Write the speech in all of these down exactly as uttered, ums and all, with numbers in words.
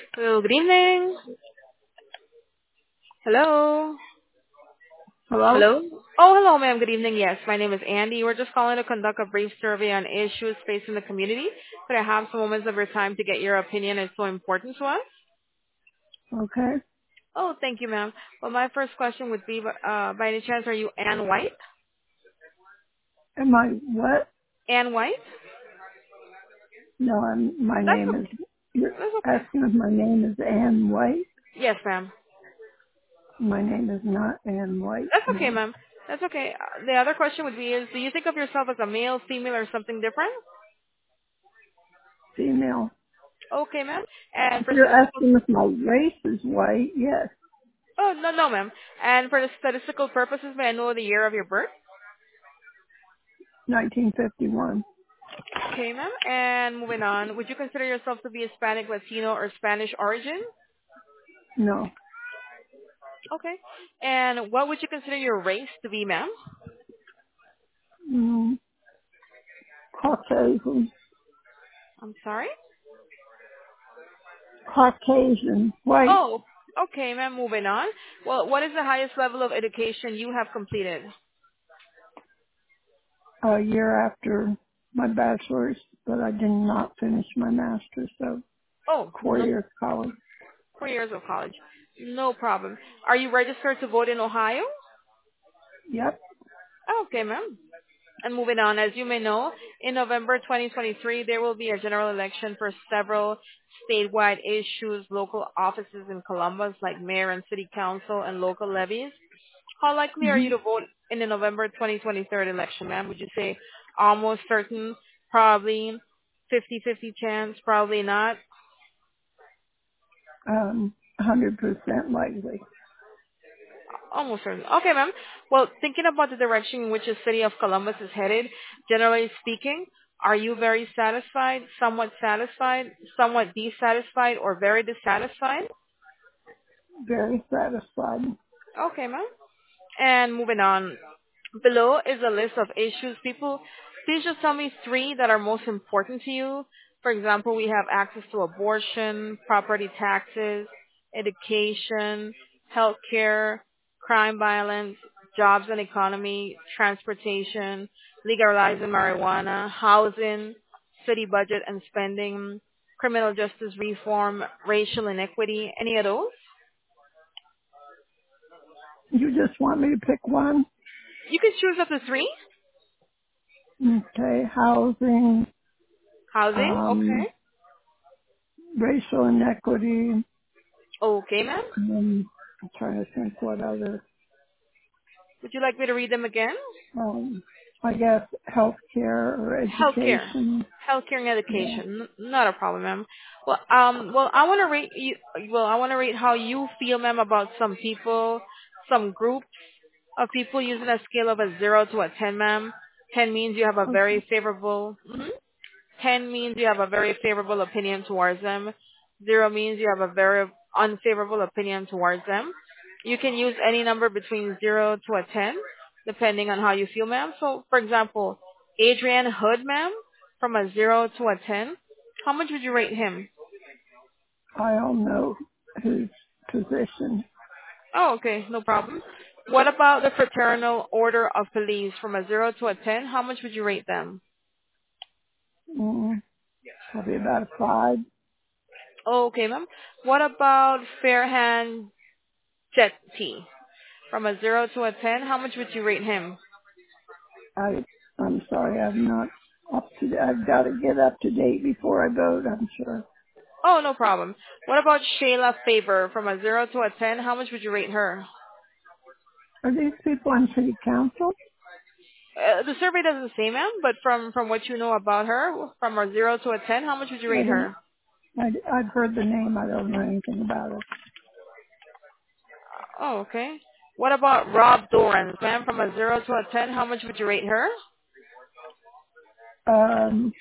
Hello, good evening. Hello. Hello? Hello. Oh, hello, ma'am. Good evening. Yes, my name is Andy. We're just calling to conduct a brief survey on issues facing the community. Could I have some moments of your time to get your opinion? It's so important to us. Okay. Oh, thank you, ma'am. Well, my first question would be, uh, by any chance, are you Ann White? Am I what? Ann White? No, I'm, my That's name is, okay. you're That's okay. asking if my name is Ann White? Yes, ma'am. My name is not Ann White, That's okay, no. ma'am. That's okay. Uh, the other question would be is, do you think of yourself as a male, female, or something different? Female. Okay, ma'am. And If for you're statistical asking if my race is white, yes, Oh, no, no, ma'am. And for the statistical purposes, may I know the year of your birth? nineteen fifty-one. Okay, ma'am. And moving on, would you consider yourself to be Hispanic, Latino, or Spanish origin? No. Okay. And what would you consider your race to be, ma'am? Mm, Caucasian. I'm sorry? Caucasian. White. Oh, okay, ma'am. Moving on. Well, what is the highest level of education you have completed? A year after my bachelor's, but I did not finish my master's, so Oh, four no, years college. four years of college. No problem. Are you registered to vote in Ohio? Yep. Okay, ma'am. And moving on, as you may know, in November twenty twenty-three, there will be a general election for several statewide issues, local offices in Columbus, like mayor and city council and local levies. How likely are hmm you to vote in the November twenty twenty-three election, ma'am? Would you say almost certain, probably, fifty-fifty chance, probably not? Um, one hundred percent likely. Almost certain. Okay, ma'am. Well, thinking about the direction in which the city of Columbus is headed, generally speaking, are you very satisfied, somewhat satisfied, somewhat dissatisfied, or very dissatisfied? Very satisfied. Okay, ma'am. And moving on. Below is a list of issues. People, please just tell me three that are most important to you. For example, we have access to abortion, property taxes, education, healthcare, crime violence, jobs and economy, transportation, legalizing marijuana, housing, city budget and spending, criminal justice reform, racial inequity, any of those? You just want me to pick one? You can choose up to three. Okay, housing, Housing, um, okay. racial inequity, Okay, ma'am. and I'm trying to think what other, Would you like me to read them again? um, I guess healthcare or Healthcare, education. healthcare and Yeah. education. N- not a problem, ma'am. Well, um, well, I want to rate you. Well, I want to rate how you feel, ma'am, about some people, some groups of people using a scale of a zero to a ten, ma'am. Ten means you have a Okay. very favorable. Mhm. ten means you have a very favorable opinion towards them. zero means you have a very unfavorable opinion towards them. You can use any number between zero to a ten, depending on how you feel, ma'am. So, for example, Adrian Hood, ma'am, from a zero to a ten, how much would you rate him? I don't know his position. Oh, okay, no problem. What about the Fraternal Order of Police from a zero to a ten? How much would you rate them? Mm, probably about a five. Okay, ma'am. What about Fairhand Jetty? From a zero to a ten, how much would you rate him? I, I'm sorry, I'm not up to, I've got to get up to date before I vote, I'm sure. Oh, no problem. What about Shayla Faber? From a zero to a ten, how much would you rate her? Are these people on city council? Uh, the survey doesn't say, ma'am, but from, from what you know about her, from a zero to a ten, how much would you I rate don't, her? I, I've heard the name. I don't know anything about it. Oh, okay. What about Rob Dorans, ma'am? From a zero to a ten, how much would you rate her? Um,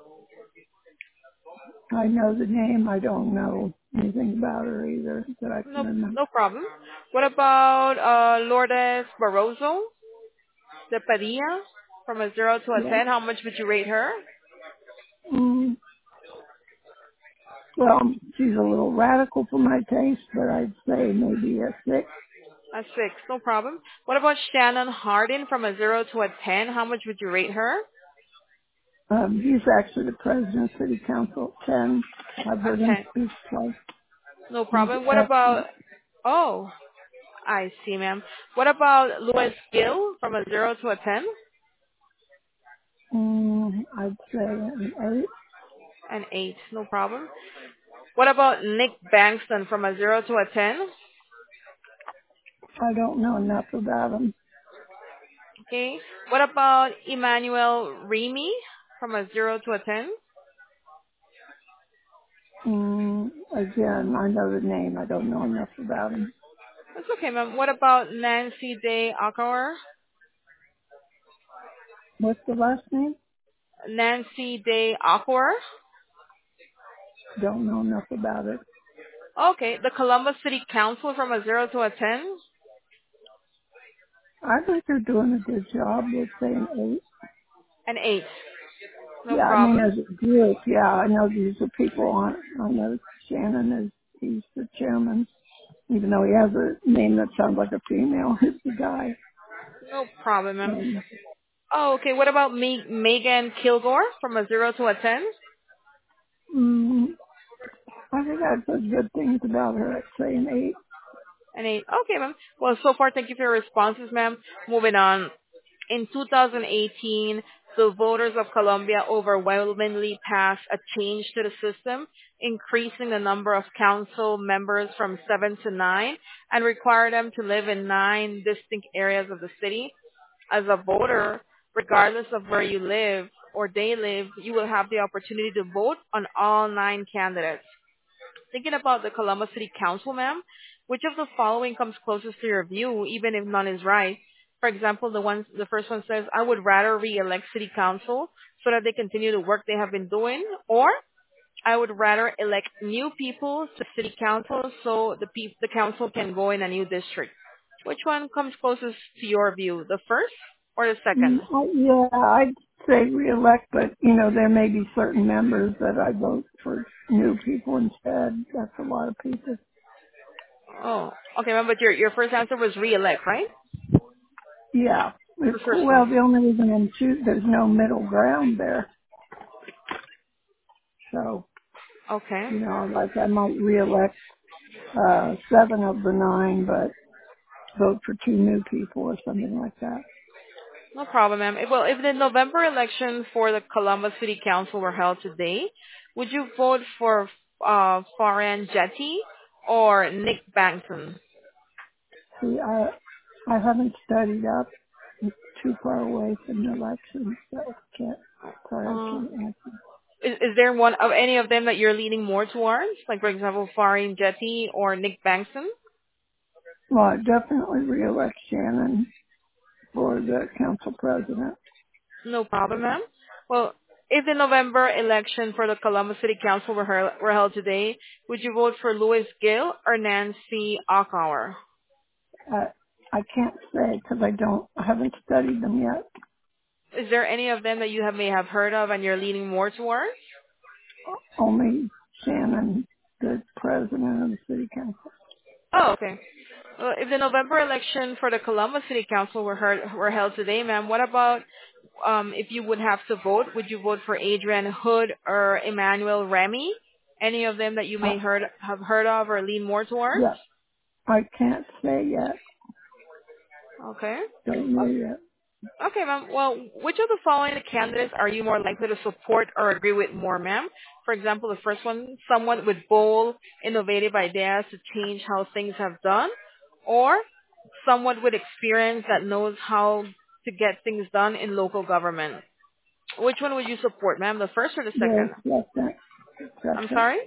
I know the name. I don't know anything about her either that I can No, remember. no problem. What about uh, Lourdes Barroso de Padilla? From a zero to a Yeah. ten, how much would you rate her? Mm, Well, she's a little radical for my taste, but I'd say maybe a six. A six, no problem. What about Shannon Hardin from a zero to a ten? How much would you rate her? Um, he's actually the president of City Council at ten. I've A heard him ten, speak twice. no He's problem. What about, excellent. oh, I see, ma'am. What about Louis Gill from a zero to a ten? Mm, I'd say an eight. An eight, no problem. What about Nick Bankston from a zero to a ten? I don't know enough about him. Okay. What about Emmanuel Remy from a zero to a ten? Mm, again, I know the name. I don't know enough about him. That's okay, ma'am. What about Nancy Day Akauer? What's the last name? Nancy Day Akauer? Don't know enough about it. Okay. The Columbus City Council from a zero to a ten? I think they're doing a good job. Let's say an eight. An eight. No Yeah, I mean, problem. as a group, yeah, I know these are people on, I know Shannon is, he's the chairman, even though he has a name that sounds like a female, he's the guy. No problem, ma'am. Um, Oh, okay. What about me, Megan Kilgore from a zero to a ten? mm, I think I've heard good things about her. I'd say an eight. An eight. Okay, ma'am. Well, so far, thank you for your responses, ma'am. Moving on. In two thousand eighteen, the voters of Colombia overwhelmingly passed a change to the system, increasing the number of council members from seven to nine and require them to live in nine distinct areas of the city. As a voter, regardless of where you live or they live, you will have the opportunity to vote on all nine candidates. Thinking about the Columbus City Council, ma'am, which of the following comes closest to your view, even if none is right? For example, the one, the first one says, I would rather re-elect City Council so that they continue the work they have been doing, or I would rather elect new people to City Council so the pe- the council can go in a new district. Which one comes closest to your view, the first or the Mm, second? I, yeah, I'd say reelect, but, you know, there may be certain members that I vote for new people instead. That's a lot of people. Oh, okay, ma'am, but your your first answer was re-elect, right? Yeah. It, The first one. well, the only reason I'm choosing, there's no middle ground there. So, Okay. you know, like I might reelect uh, seven of the nine, but vote for two new people or something like that. No problem, ma'am. If- Well, if the November election for the Columbus City Council were held today, would you vote for uh, Faran Jetty or Nick Bankson? See, I I haven't studied up. It's too far away from the election, so I can't. Sorry, I Uh, can't answer. is, is there one of any of them that you're leaning more towards? Like, for example, Faran Jetty or Nick Bankson? Well, I definitely reelect Shannon for the council president. No problem, ma'am. Well, if the November election for the Columbus City Council were, held were held today, would you vote for Louis Gill or Nancy Akauer? I I can't say because I don't. I haven't studied them yet. Is there any of them that you have may have heard of and you're leaning more towards? Only Shannon, the president of the city council. Oh, okay. Well, if the November election for the Columbus City Council were, heard, were held today, ma'am, what about um, if you would have to vote? Would you vote for Adrian Hood or Emmanuel Remy? Any of them that you Uh, may heard have heard of or lean more towards? yeah, I can't say yet. Okay. Don't know yet. Okay, ma'am. Well, which of the following candidates are you more likely to support or agree with more, ma'am? For example, the first one, someone with bold, innovative ideas to change how things have done, or someone with experience that knows how to get things done in local government. Which one would you support, ma'am? The first or the The second? second, I'm second. sorry?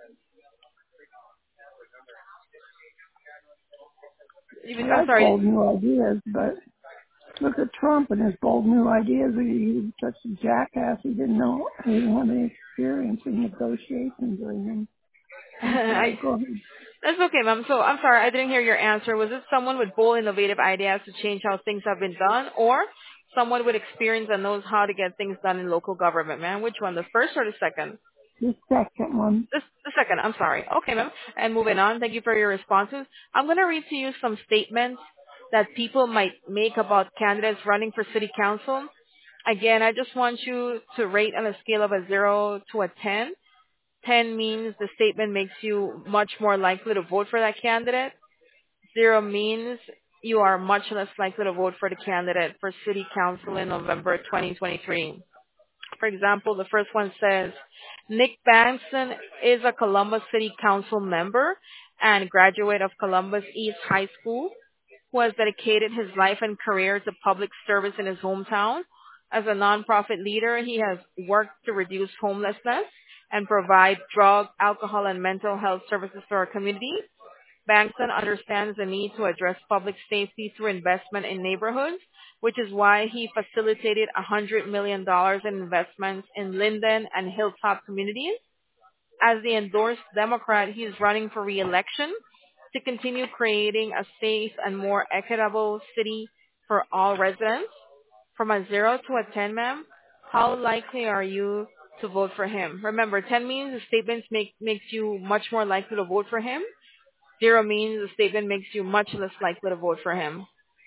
You- I I'm like sorry. bold new ideas, but look at Trump and his bold new ideas. He, he was such a jackass. He didn't know. He didn't have any experience in negotiations or anything. I'm sorry. I, Go ahead. that's okay, ma'am. So I'm sorry, I didn't hear your answer. Was it someone with bold, innovative ideas to change how things have been done, or someone with experience that knows how to get things done in local government, ma'am? Which one, the first or the second? The second one. This, the second, I'm sorry. Okay, ma'am. And moving on, thank you for your responses. I'm going to read to you some statements that people might make about candidates running for city council. Again, I just want you to rate on a scale of a zero to a ten. ten means the statement makes you much more likely to vote for that candidate. zero means you are much less likely to vote for the candidate for city council in November twenty twenty-three. For example, the first one says, Nick Banson is a Columbus City Council member and graduate of Columbus East High School who has dedicated his life and career to public service in his hometown. As a nonprofit leader, he has worked to reduce homelessness and provide drug, alcohol, and mental health services to our community. Bankston understands the need to address public safety through investment in neighborhoods, which is why he facilitated one hundred million dollars in investments in Linden and Hilltop communities. As the endorsed Democrat, he is running for re-election to continue creating a safe and more equitable city for all residents. From a zero to a ten, ma'am, how likely are you to vote for him? Remember, ten means the statement make, makes you much more likely to vote for him. Zero means the statement makes you much less likely to vote for him.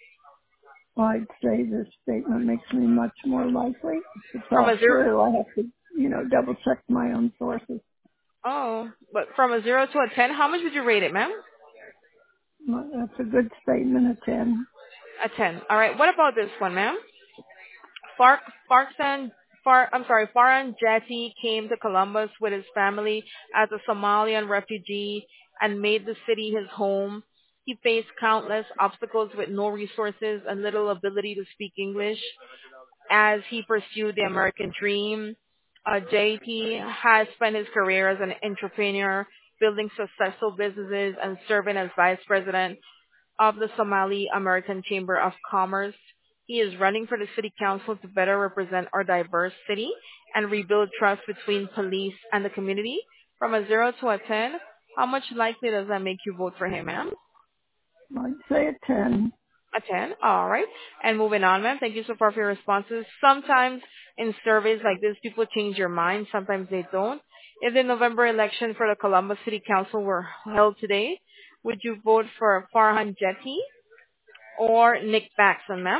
I'd say this statement makes me much more likely. If it's From all a zero, true, I have to, you know, double check my own sources. oh, but from a zero to a ten, how much would you rate it, ma'am? Well, that's a good statement, a ten. A ten. All right. What about this one, ma'am? Fark, Farksan, Far, I'm sorry, Farhan Jati came to Columbus with his family as a Somalian refugee and made the city his home. He faced countless obstacles with no resources and little ability to speak English as he pursued the American dream. Uh, J T has spent his career as an entrepreneur, building successful businesses and serving as vice president of the Somali American Chamber of Commerce. He is running for the city council to better represent our diverse city and rebuild trust between police and the community. From a zero to a ten, how much likely does that make you vote for him, ma'am? I'd say a ten. A ten. All right. And moving on, ma'am. Thank you so far for your responses. Sometimes in surveys like this, people change their mind. Sometimes they don't. If the November election for the Columbus City Council were held today, would you vote for Farhan Jeti or Nick Baxon, ma'am?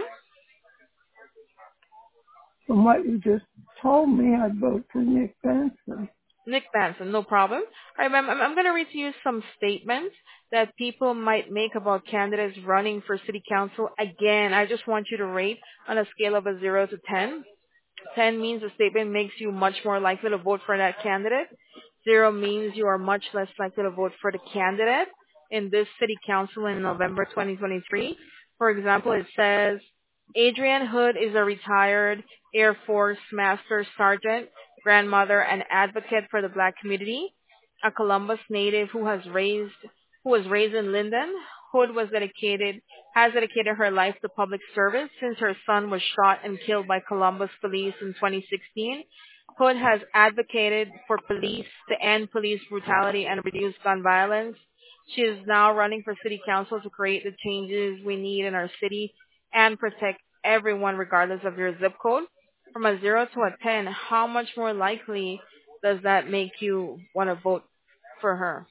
From what you just told me, I'd vote for Nick Benson. Nick Benson, no problem. All right, ma'am, I'm, I'm going to read to you some statements that people might make about candidates running for city council. Again, I just want you to rate on a scale of a zero to ten. ten means the statement makes you much more likely to vote for that candidate. zero means you are much less likely to vote for the candidate in this city council in November twenty twenty-three. For example, it says, Adrienne Hood is a retired Air Force Master Sergeant, grandmother, and advocate for the black community, a Columbus native who has raised who was raised in Linden. Hood was dedicated has dedicated her life to public service since her son was shot and killed by Columbus police in twenty sixteen. Hood has advocated for police to end police brutality and reduce gun violence. She is now running for city council to create the changes we need in our city and protect everyone regardless of your zip code. From a zero to a ten, how much more likely does that make you want to vote for her?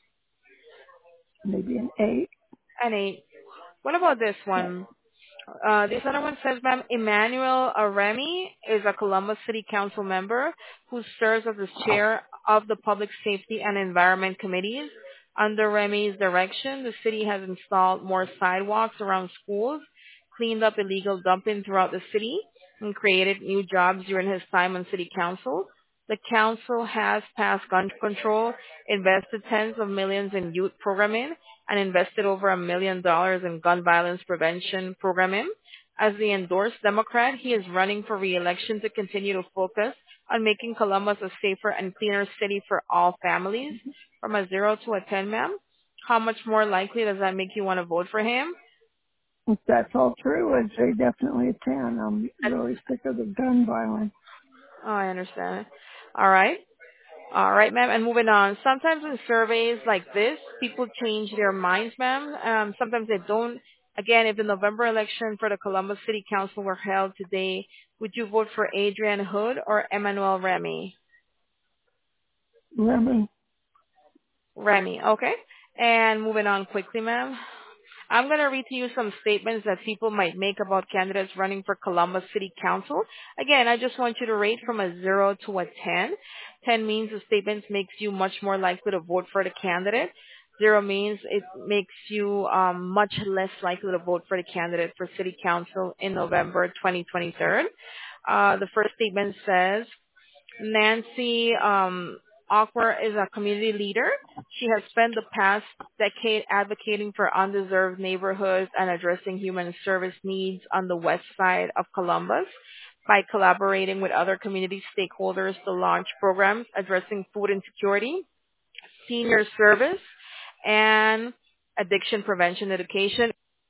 Maybe an eight. An eight. What about this one? Uh, this other one says, ma'am, Emmanuel Aremi is a Columbus City Council member who serves as the chair of the Public Safety and Environment Committees. Under Remi's direction, the city has installed more sidewalks around schools, cleaned up illegal dumping throughout the city, and created new jobs during his time on City Council. The council has passed gun control, invested tens of millions in youth programming, and invested over a million dollars in gun violence prevention programming. As the endorsed Democrat, he is running for re-election to continue to focus on making Columbus a safer and cleaner city for all families. From a zero to a ten, ma'am, how much more likely does that make you want to vote for him? If that's all true, I'd say definitely a ten. I'm really sick of the gun violence. Oh, I understand. All right. All right, ma'am. And moving on. Sometimes in surveys like this, people change their minds, ma'am. Um, sometimes they don't. Again, if the November election for the Columbus City Council were held today, would you vote for Adrienne Hood or Emmanuel Remy? Remy. Remy, okay. And moving on quickly, ma'am. I'm going to read to you some statements that people might make about candidates running for Columbus City Council. Again, I just want you to rate from a zero to a ten. ten means the statement makes you much more likely to vote for the candidate. Zero means it makes you um, much less likely to vote for the candidate for City Council in November twenty twenty-three. Uh, the first statement says, Nancy um, Awkward is a community leader. She has spent the past decade advocating for undeserved neighborhoods and addressing human service needs on the west side of Columbus by collaborating with other community stakeholders to launch programs addressing food insecurity, senior service, and addiction prevention education.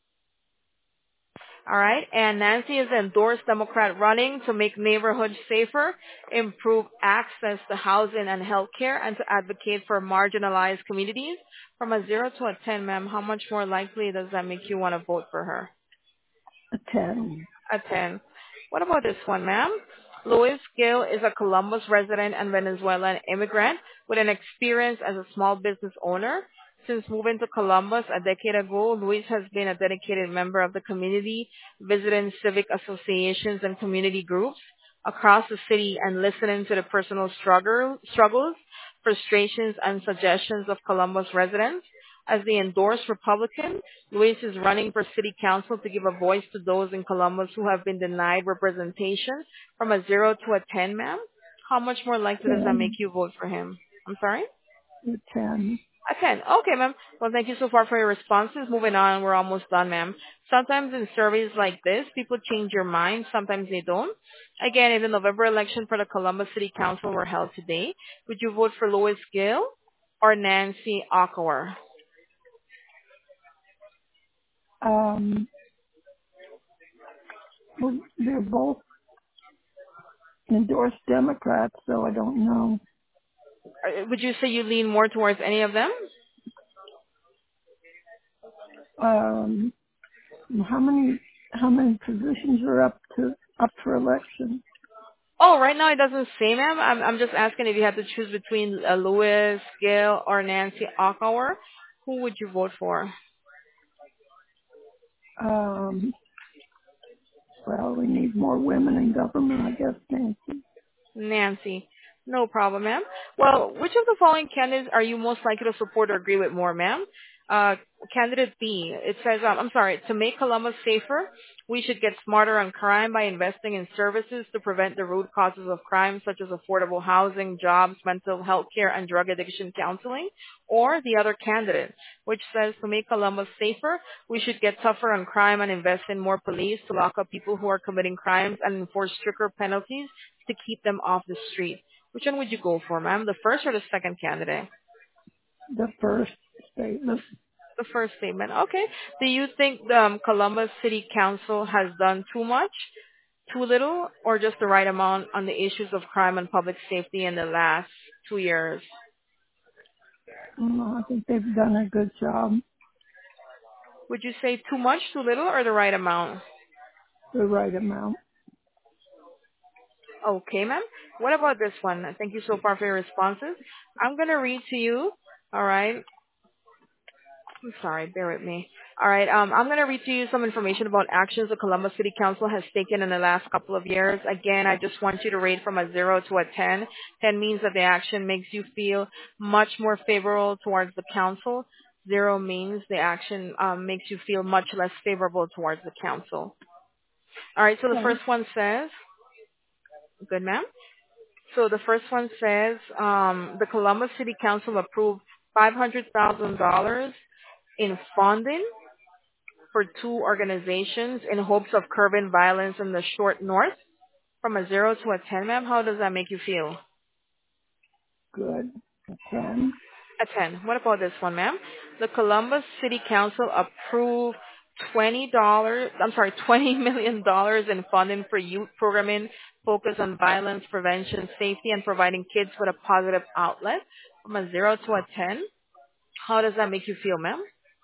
All right. And Nancy is an endorsed Democrat running to make neighborhoods safer, improve access to housing and health care, and to advocate for marginalized communities. From a zero to a ten, ma'am, how much more likely does that make you want to vote for her? A ten. A ten. What about this one, ma'am? Luis Gil is a Columbus resident and Venezuelan immigrant with an experience as a small business owner. Since moving to Columbus a decade ago, Luis has been a dedicated member of the community, visiting civic associations and community groups across the city and listening to the personal struggle, struggles, frustrations, and suggestions of Columbus residents. As the endorsed Republican, Luis is running for city council to give a voice to those in Columbus who have been denied representation. From a zero to a ten, ma'am, how much more likely does that make ten. you vote for him? I'm sorry? A ten. A ten. Okay, ma'am. Well, thank you so far for your responses. Moving on, we're almost done, ma'am. Sometimes in surveys like this, people change your mind. Sometimes they don't. Again, if the November election for the Columbus City Council were held today, would you vote for Lois Gill or Nancy Akawar? Um, well, they're both endorsed Democrats, so I don't know. Uh, Would you say you lean more towards any of them? Um, how many how many positions are up to up for election? Oh, right now it doesn't say, ma'am. I'm, I'm just asking if you had to choose between uh, Louis, Gill, or Nancy Akawar. Who would you vote for? Um, well, we need more women in government, I guess, Nancy. Nancy. No problem, ma'am. Well, which of the following candidates are you most likely to support or agree with more, ma'am? Uh, candidate B, it says, um, I'm sorry, to make Columbus safer, we should get smarter on crime by investing in services to prevent the root causes of crime, such as affordable housing, jobs, mental health care, and drug addiction counseling. Or the other candidate, which says to make Columbus safer, we should get tougher on crime and invest in more police to lock up people who are committing crimes and enforce stricter penalties to keep them off the street. Which one would you go for, ma'am? The first or the second candidate? The first The, statement. the first statement. Okay. Do you think the um, Columbus City Council has done too much, too little, or just the right amount on the issues of crime and public safety in the last two years? Mm, I think they've done a good job. Would you say too much, too little, or the right amount? The right amount. Okay, ma'am. What about this one? Thank you so far for your responses. I'm going to read to you, all right? I'm sorry, bear with me. All right, um, I'm going to read to you some information about actions the Columbus City Council has taken in the last couple of years. Again, I just want you to rate from a zero to a ten. ten means that the action makes you feel much more favorable towards the council. Zero means the action um, makes you feel much less favorable towards the council. All right, so the Okay. first one says, good, ma'am. So the first one says um, the Columbus City Council approved five hundred thousand dollars in funding for two organizations in hopes of curbing violence in the short north. From a zero to a ten, ma'am, how does that make you feel? Good. A ten. A ten. What about this one, ma'am? The Columbus City Council approved twenty dollars, I'm sorry, twenty million dollars in funding for youth programming focused on violence prevention, safety, and providing kids with a positive outlet. From a zero to a ten, how does that make you feel, ma'am?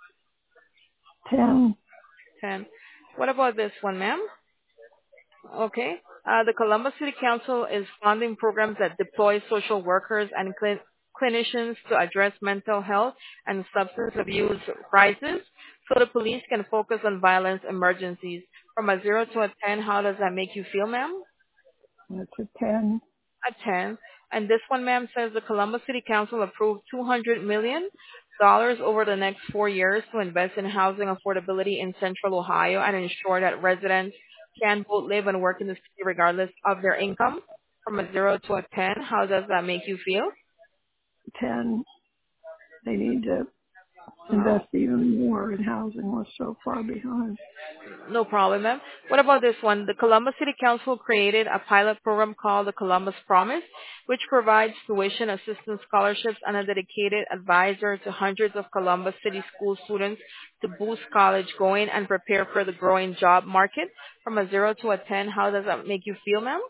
Ten. ten. What about this one, ma'am? Okay. Uh, the Columbus City Council is funding programs that deploy social workers and cl- clinicians to address mental health and substance abuse crisis so the police can focus on violence emergencies. From a zero to a ten, how does that make you feel, ma'am? It's a ten. A ten. And this one, ma'am, says the Columbus City Council approved two hundred million dollars over the next four years to invest in housing affordability in Central Ohio and ensure that residents can both live and work in the city regardless of their income. From a zero to a ten, how does that make you feel? ten. They need to Uh, invest even more in housing. We're so far behind. No problem, ma'am. What about this one? The Columbus City Council created a pilot program called the Columbus Promise, which provides tuition assistance scholarships and a dedicated advisor to hundreds of Columbus City school students to boost college going and prepare for the growing job market. From a zero to a ten, how does that make you feel, ma'am?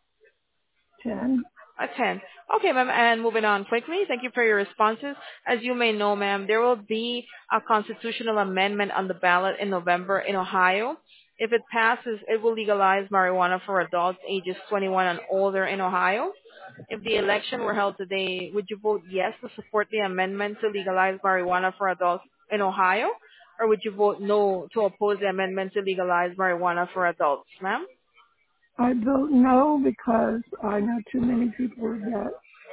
ten. A ten. Okay, ma'am, and moving on quickly. Thank you for your responses. As you may know, ma'am, there will be a constitutional amendment on the ballot in November in Ohio. If it passes, it will legalize marijuana for adults ages twenty-one and older in Ohio. If the election were held today, would you vote yes to support the amendment to legalize marijuana for adults in Ohio? Or would you vote no to oppose the amendment to legalize marijuana for adults, ma'am? I vote no because I know too many people that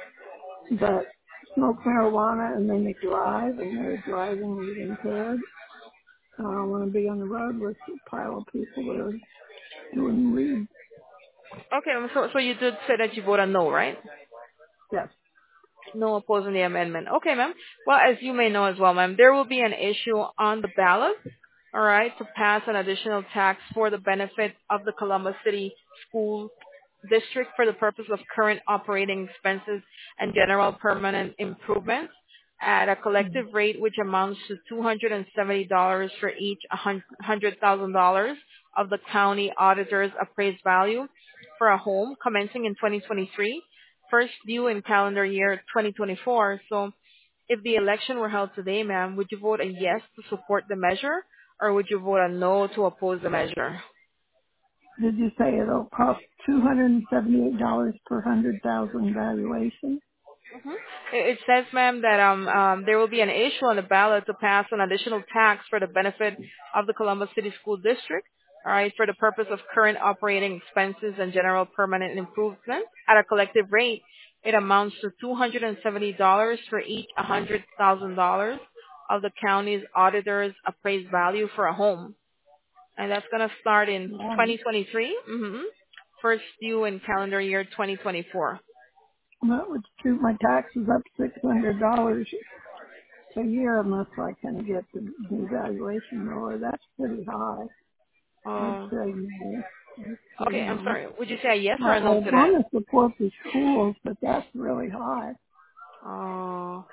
that smoke marijuana and then they drive and they're driving and getting impaired. I don't want to be on the road with a pile of people that are doing weed. Okay, so, so you did say that you vote a no, right? Yes. No opposing the amendment. Okay, ma'am. Well, as you may know as well, ma'am, there will be an issue on the ballot, all right, to pass an additional tax for the benefit of the Columbus City School District for the purpose of current operating expenses and general permanent improvements at a collective rate which amounts to two hundred seventy dollars for each one hundred thousand dollars of the county auditor's appraised value for a home commencing in twenty twenty-three, first due in calendar year twenty twenty-four. So if the election were held today, ma'am, would you vote a yes to support the measure or would you vote a no to oppose the measure? Did you say it'll cost two hundred seventy-eight dollars per hundred thousand valuation? Mhm. It it says, ma'am, that um, um, there will be an issue on the ballot to pass an additional tax for the benefit of the Columbus City School District, all right, for the purpose of current operating expenses and general permanent improvement at a collective rate. It amounts to two hundred seventy dollars for each one hundred thousand dollars of the county's auditor's appraised value for a home. And that's going to start in Um, twenty twenty-three, mm-hmm, first due in calendar year twenty twenty-four. that would shoot my taxes up six hundred dollars a year unless I can get the, the valuation lower. That's pretty high. I'd Oh. say no. I'd say Okay, I'm no. sorry. Would you say a yes I, or a I no to that? want to support the schools, but that's really high. Oh,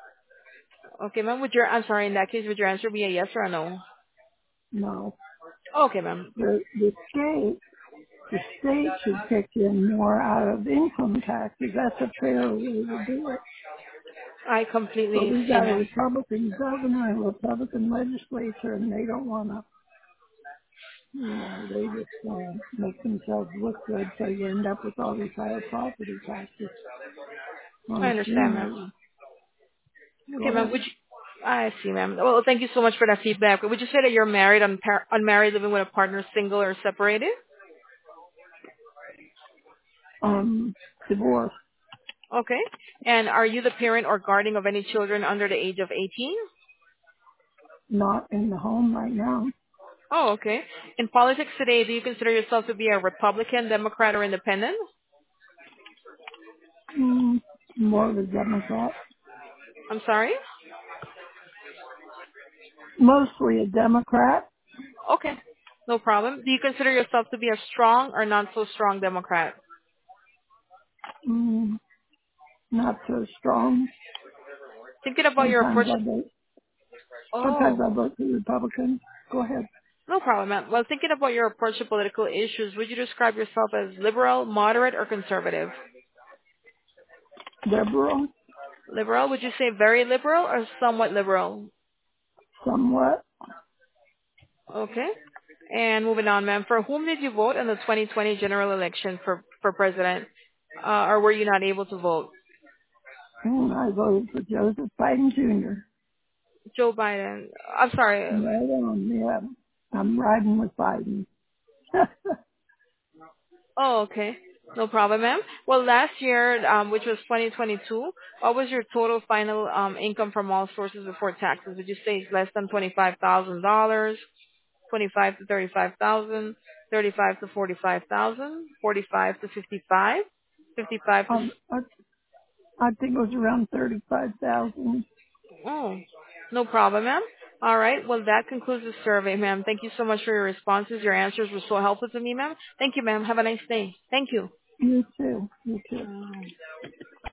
okay, ma'am. Would your I'm sorry. In that case, would your answer be a yes or a no? No. Okay, ma'am. The, the state, the state should kick in more out of income taxes. That's a fair way to do it. I But completely we've see, got a ma'am. Republican governor and a Republican legislature, and they don't want to, you know, they just want to make themselves look good, so you end up with all these higher property taxes I on understand, ma'am. seniors. Okay, Go ma'am. ahead. Would you? I see, ma'am. Well, thank you so much for that feedback. Would you say that you're married, unpar- unmarried, living with a partner, single, or separated? Um, divorce, Okay. And are you the parent or guardian of any children under the age of eighteen? not in the home right now. Oh, okay. In politics today, do you consider yourself to be a Republican, Democrat, or Independent? Mm, more of a Democrat. I'm sorry? Mostly a Democrat. Okay. No problem. Do you consider yourself to be a strong or not so strong Democrat? Mm, not so strong. Thinking about your Sometimes approach. I vote. Sometimes Oh, I vote for Republicans. Go ahead. no problem, ma'am. Well, thinking about your approach to political issues, would you describe yourself as liberal, moderate, or conservative? Liberal, Liberal, would you say very liberal or somewhat liberal? somewhat. Okay. And moving on, ma'am. For whom did you vote in the twenty twenty general election for, for president? Uh, or were you not able to vote? And I voted for Joseph Biden Junior Joe Biden. I'm sorry. Right on, yeah. I'm riding with Biden. Oh, okay. No problem, ma'am. Well, last year, um, which was twenty twenty-two, what was your total final um, income from all sources before taxes? Would you say it's less than twenty-five thousand dollars, twenty-five to thirty-five thousand, thirty-five to forty-five thousand, forty-five to fifty-five, fifty-five to um, I, I think it was around thirty-five thousand. oh, no problem, ma'am. All right. Well, that concludes the survey, ma'am. Thank you so much for your responses. Your answers were so helpful to me, ma'am. Thank you, ma'am. Have a nice day. Thank you. You too. You too. Oh.